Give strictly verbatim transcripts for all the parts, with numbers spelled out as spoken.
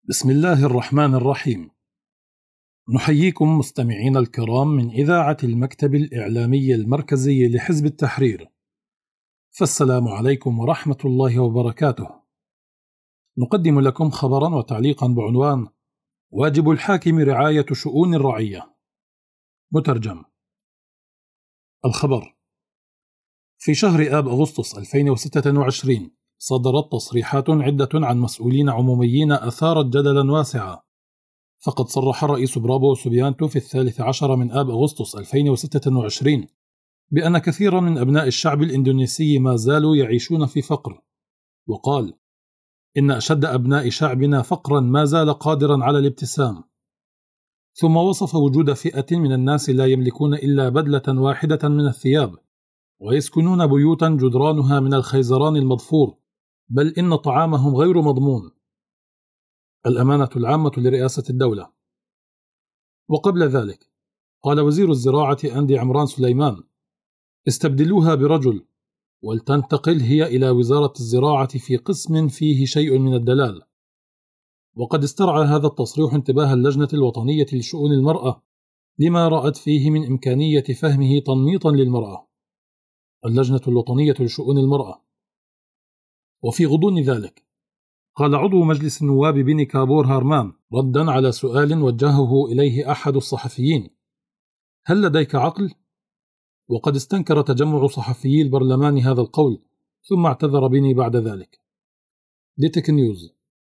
بسم الله الرحمن الرحيم. نحييكم مستمعين الكرام من إذاعة المكتب الإعلامي المركزي لحزب التحرير، فالسلام عليكم ورحمة الله وبركاته. نقدم لكم خبرا وتعليقا بعنوان: واجب الحاكم رعاية شؤون الرعية. مترجم. الخبر: في شهر آب أغسطس ألفين وستة وعشرين صدرت تصريحات عدة عن مسؤولين عموميين أثارت جدلا واسعا. فقد صرح الرئيس برابو سوبيانتو في الثالث عشر من آب أغسطس ألفين وستة وعشرين بأن كثيرا من أبناء الشعب الإندونيسي ما زالوا يعيشون في فقر، وقال: إن أشد أبناء شعبنا فقرا ما زال قادرا على الابتسام. ثم وصف وجود فئة من الناس لا يملكون إلا بدلة واحدة من الثياب، ويسكنون بيوتا جدرانها من الخيزران المضفور، بل إن طعامهم غير مضمون. الأمانة العامة لرئاسة الدولة. وقبل ذلك قال وزير الزراعة أندي عمران سليمان: استبدلوها برجل ولتنتقل هي إلى وزارة الزراعة في قسم فيه شيء من الدلال. وقد استرعى هذا التصريح انتباه اللجنة الوطنية لشؤون المرأة لما رأت فيه من إمكانية فهمه تنميطا للمرأة. اللجنة الوطنية لشؤون المرأة. وفي غضون ذلك قال عضو مجلس النواب بني كابور هارمان ردا على سؤال وجهه إليه أحد الصحفيين: هل لديك عقل؟ وقد استنكر تجمع صحفيي البرلمان هذا القول، ثم اعتذر بني بعد ذلك. ديتك نيوز.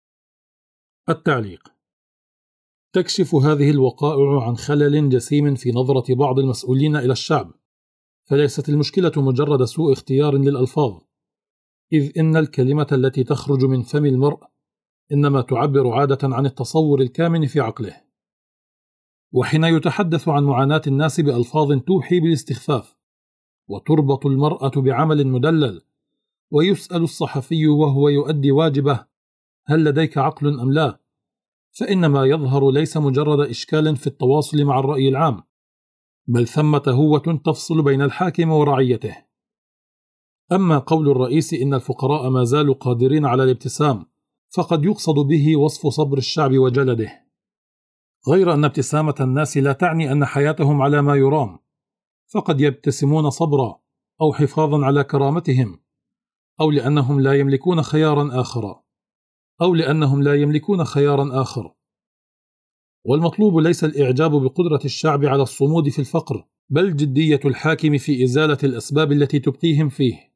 التعليق: تكشف هذه الوقائع عن خلل جسيم في نظرة بعض المسؤولين إلى الشعب، فليست المشكلة مجرد سوء اختيار للألفاظ، إذ إن الكلمة التي تخرج من فم المرء إنما تعبر عادة عن التصور الكامن في عقله. وحين يتحدث عن معاناة الناس بألفاظ توحي بالاستخفاف، وتربط المرأة بعمل مدلل، ويسأل الصحفي وهو يؤدي واجبه: هل لديك عقل أم لا؟ فإن ما يظهر ليس مجرد إشكال في التواصل مع الرأي العام، بل ثمة هوة تفصل بين الحاكم ورعيته. أما قول الرئيس إن الفقراء ما زالوا قادرين على الابتسام، فقد يقصد به وصف صبر الشعب وجلده، غير أن ابتسامة الناس لا تعني أن حياتهم على ما يرام، فقد يبتسمون صبرا أو حفاظا على كرامتهم، أو لأنهم لا يملكون خيارا آخر أو لأنهم لا يملكون خيارا آخر. والمطلوب ليس الإعجاب بقدرة الشعب على الصمود في الفقر، بل جدية الحاكم في إزالة الأسباب التي تبقيهم فيه.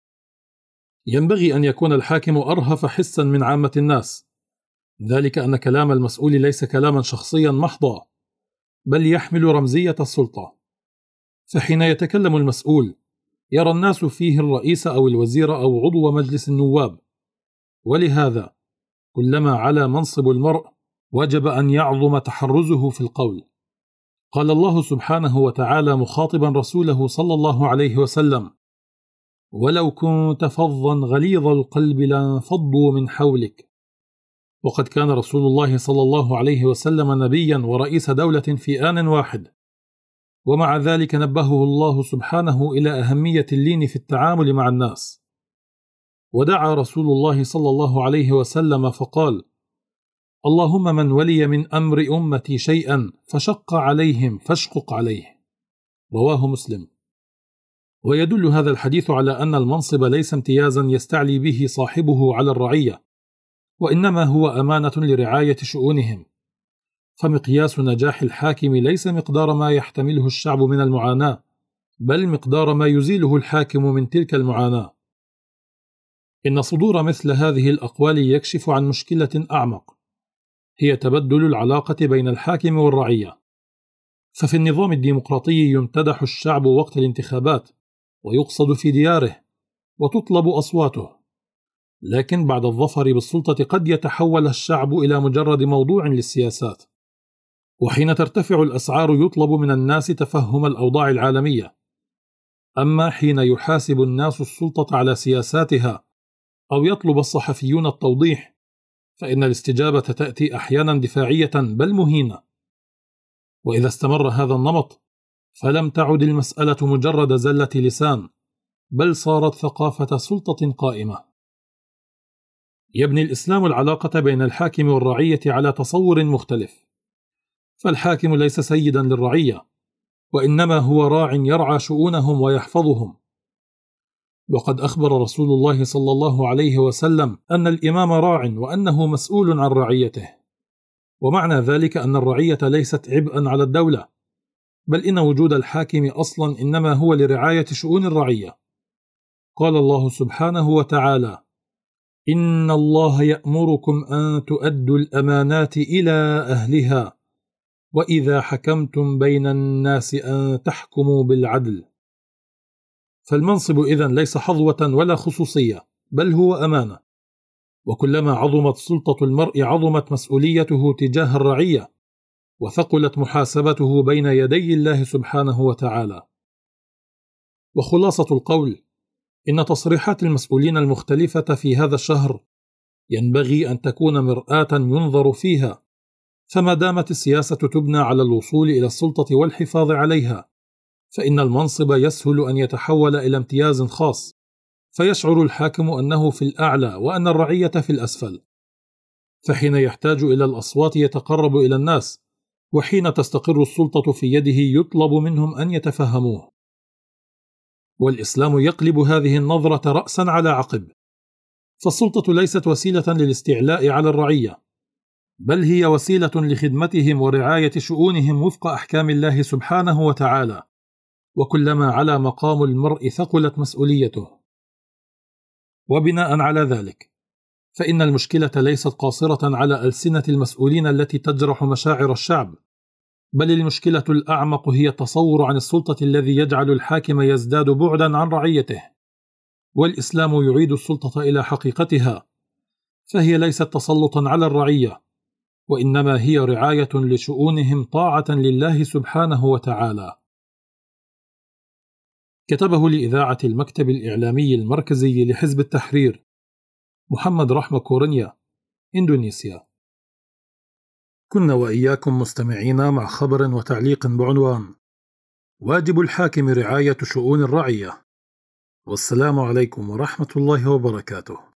ينبغي أن يكون الحاكم أرهف حسا من عامة الناس، ذلك أن كلام المسؤول ليس كلاما شخصيا محضا، بل يحمل رمزية السلطة. فحين يتكلم المسؤول يرى الناس فيه الرئيس أو الوزير أو عضو مجلس النواب، ولهذا كلما علا منصب المرء وجب أن يعظم تحرزه في القول. قال الله سبحانه وتعالى مخاطبا رسوله صلى الله عليه وسلم: ولو كنت فظا غليظ القلب لانفضوا من حولك. وقد كان رسول الله صلى الله عليه وسلم نبيا ورئيس دولة في آن واحد، ومع ذلك نبهه الله سبحانه إلى أهمية اللين في التعامل مع الناس. ودعا رسول الله صلى الله عليه وسلم فقال: اللهم من ولي من أمر أمتي شيئا فشق عليهم فاشقق عليه. رواه مسلم. ويدل هذا الحديث على أن المنصب ليس امتيازا يستعلي به صاحبه على الرعية، وإنما هو أمانة لرعاية شؤونهم. فمقياس نجاح الحاكم ليس مقدار ما يحتمله الشعب من المعاناة، بل مقدار ما يزيله الحاكم من تلك المعاناة. إن صدور مثل هذه الأقوال يكشف عن مشكلة أعمق، هي تبدل العلاقة بين الحاكم والرعية. ففي النظام الديمقراطي يمتدح الشعب وقت الانتخابات، ويقصد في دياره، وتطلب أصواته، لكن بعد الظفر بالسلطة قد يتحول الشعب إلى مجرد موضوع للسياسات. وحين ترتفع الأسعار يطلب من الناس تفهم الأوضاع العالمية. أما حين يحاسب الناس السلطة على سياساتها أو يطلب الصحفيون التوضيح، فإن الاستجابة تأتي أحيانا دفاعية بل مهينة. وإذا استمر هذا النمط فلم تعد المسألة مجرد زلة لسان، بل صارت ثقافة سلطة قائمة. يبني الإسلام العلاقة بين الحاكم والرعية على تصور مختلف، فالحاكم ليس سيدا للرعية، وإنما هو راع يرعى شؤونهم ويحفظهم. وقد أخبر رسول الله صلى الله عليه وسلم أن الإمام راع وأنه مسؤول عن رعيته، ومعنى ذلك أن الرعية ليست عبئا على الدولة، بل إن وجود الحاكم أصلا إنما هو لرعاية شؤون الرعية. قال الله سبحانه وتعالى: إن الله يأمركم أن تؤدوا الأمانات إلى أهلها وإذا حكمتم بين الناس أن تحكموا بالعدل. فالمنصب إذن ليس حظوة ولا خصوصية، بل هو أمانة، وكلما عظمت سلطة المرء عظمت مسؤوليته تجاه الرعية، وثقلت محاسبته بين يدي الله سبحانه وتعالى. وخلاصة القول: إن تصريحات المسؤولين المختلفة في هذا الشهر ينبغي أن تكون مرآة ينظر فيها، فما دامت السياسة تبنى على الوصول إلى السلطة والحفاظ عليها، فإن المنصب يسهل أن يتحول إلى امتياز خاص، فيشعر الحاكم أنه في الأعلى وأن الرعية في الأسفل، فحين يحتاج إلى الأصوات يتقرب إلى الناس، وحين تستقر السلطة في يده يطلب منهم أن يتفهموه. والإسلام يقلب هذه النظرة رأسا على عقب، فالسلطة ليست وسيلة للاستعلاء على الرعية، بل هي وسيلة لخدمتهم ورعاية شؤونهم وفق أحكام الله سبحانه وتعالى، وكلما علا مقام المرء ثقلت مسؤوليته. وبناء على ذلك، فإن المشكلة ليست قاصرة على ألسنة المسؤولين التي تجرح مشاعر الشعب، بل المشكلة الأعمق هي التصور عن السلطة الذي يجعل الحاكم يزداد بعدا عن رعيته. والإسلام يعيد السلطة إلى حقيقتها، فهي ليست تسلطا على الرعية، وإنما هي رعاية لشؤونهم طاعة لله سبحانه وتعالى. كتبه لإذاعة المكتب الإعلامي المركزي لحزب التحرير، محمد رحمة كورنيا، إندونيسيا. كنا وإياكم مستمعين مع خبر وتعليق بعنوان: واجب الحاكم رعاية شؤون الرعية. والسلام عليكم ورحمة الله وبركاته.